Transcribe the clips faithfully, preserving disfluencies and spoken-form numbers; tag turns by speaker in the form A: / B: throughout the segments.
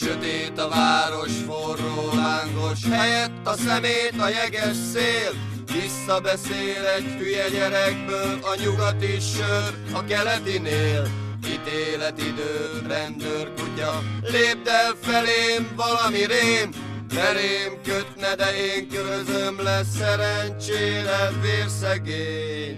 A: Sötét a város, forró, lángos, helyett a szemét a jeges szél. Visszabeszél egy hülye gyerekből a nyugati sör a keletinél. Ítéletidő, rendőrkutya, lépd el felém, valami rém. Belém kötne, de én körözöm lesz, szerencsére vérszegény.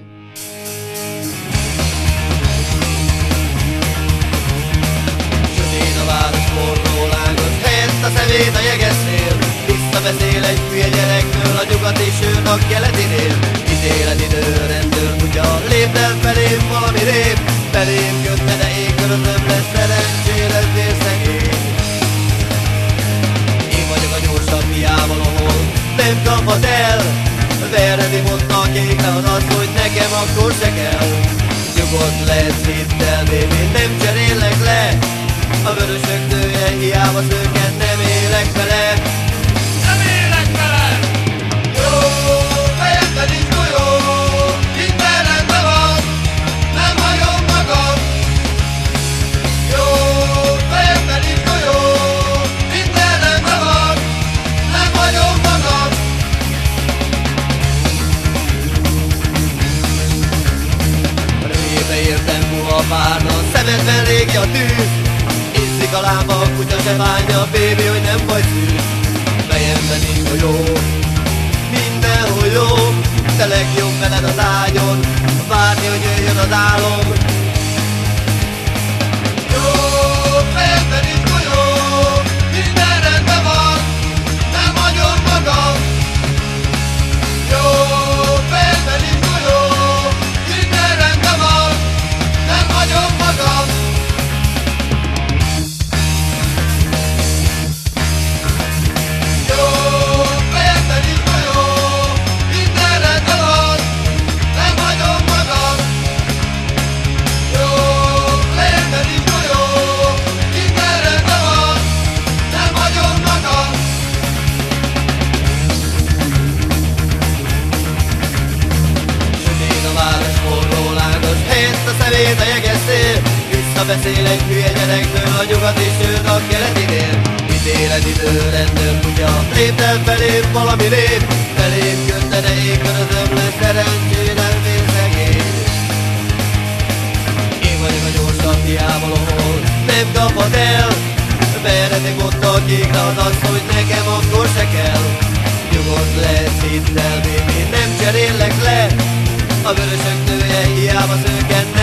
A: Sötét a város, forró, lángos, helyett a szemét a jegesznél. Visszabeszél egy hülye gyerekből a nyugati sör a keletinél. Ítéletidő, rendőrkutya, lépd el felém, valami rém. Belém kötne, de én körözöm lesz, szerencsére vérszegény. Én vagyok a gyorsabb hiával, ahol nem kaphat el. Veredi mondta a kékre az az, hogy nekem akkor se kell. Nyugodt lesz, hidd el, baby, nem cserélek le. A vörösök nője, hiába szőken nem élek vele.
B: Nem élek vele!
A: Jó, fejemben nincs golyó, minden rendben van, nem hagyom magam. Jó, fejemben nincs golyó, minden rendben van, nem hagyom magam. Rövébe értem puha párna, szemedben régi a tűz. Iszik a lámpa, a kutya se bánja, baby, hogy nem vagy szűz. Fejemben nincs golyó, mindenhol jó, de legjobb veled az ágyon, várni, hogy jöjjön az álom. Jó, fejemben nincs golyó, minden rendben van, nem hagyom magam. Jó, fejemben nincs golyó, minden rendben van, nem hagyom magam. A jegeszél, visszabeszél egy hülye gyerekből a nyugati sör a keletinél. Ítéletidő, rendőrkutya, lépd el felém, valami rém. Felém kötne, de én körözöm lesz, szerencsére vérszegény. Én vagyok a gyorsabb hiával, ahol nem kaphat el. Veredi mondta a kékre az az, hogy nekem akkor se kell. Nyugodt lesz, hidd el, baby, nem cserélek le. A vörösök nője, hiába szőken